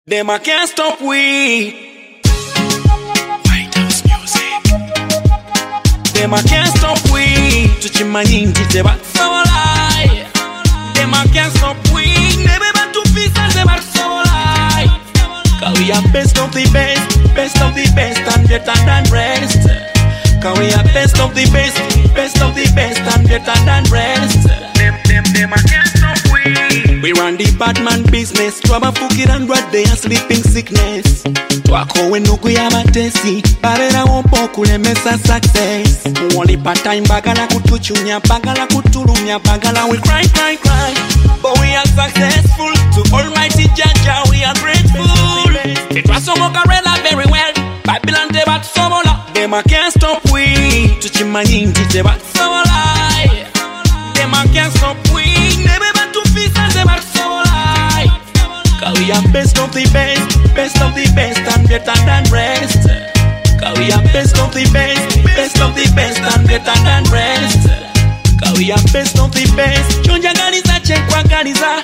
Them I can't stop we. White House Music. Them I can't stop we. Tuchimanyingi teba solai. Them I can't stop we. Never back to peace and them are solai. Cause we are best of the best of the best and better than rest. Cause we are best of the best of the best and better than rest. Them I can't stop we. We run the Batman business. Twaba fukira and they are sleeping sickness. Twako wenuku ya matesi. Barera wompo kulemesa success. Mwoli part-time bagala kutuchunya. Bagala kutulumya. Bagala we cry. But we are successful. To Almighty Jaja we are grateful. It was some Mokarela very well. Babylon debat somola. Them I can't stop we. Tuchimanyingi debat somola. Them I can't stop we. Never back to peace and them are solai. Cause we are best of the best of the best and better than rest. Cause we are best of the best of the best and better than rest. Cause we are best of the best. Chonja ganiza chekwa ganiza.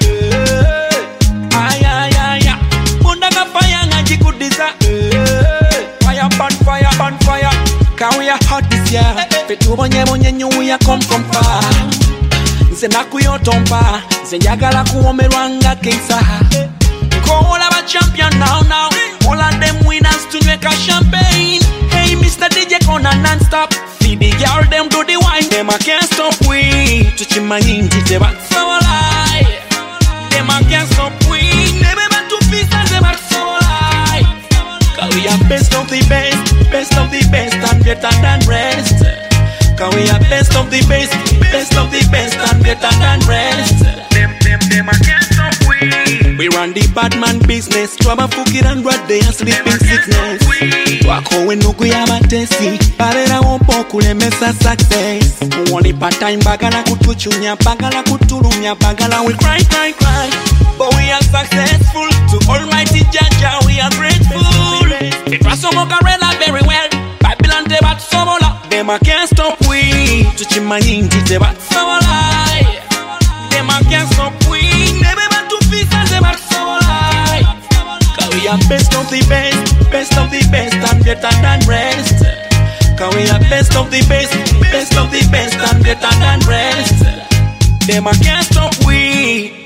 Ay. Mundaga fire ngajikudiza. Fire pan fire. Cause we are hot this year. Fetu bonye nyu we are come far. Nze nakuyotompa, nze njagala kuwomerwa nga keisa. Kola ba champion now. All of them winners tunyweka champagne. Hey Mr. DJ kona non-stop. Feed the girl them do the wine. Them I can't stop we. Tuchimanyingi teba solai. Them I can't stop we. Never back to peace and them are solai. Cause we are best of the best of the best and better than rest. Cause we are best of the best of the best and better than rest. Them I can't stop we. We run the Batman business. Twaba fukira and they are sleeping sickness. Twako wenuku ya matesi. Barera wompo kulemesa success. Mwoli part-time bagala kutuchunya. Bagala kutulumya. Bagala we cry. But we are successful. To Almighty Jaja we are grateful. It was some Mokarela very well. Babylon debat somola. Them I can't stop we. Tuchimanyingi teba solai. Them I can't stop we. Never back to peace and them are solai. Cause we are best of the best of the best and better than rest. Cause we are best of the best of the best and better than rest. Them I can't stop we.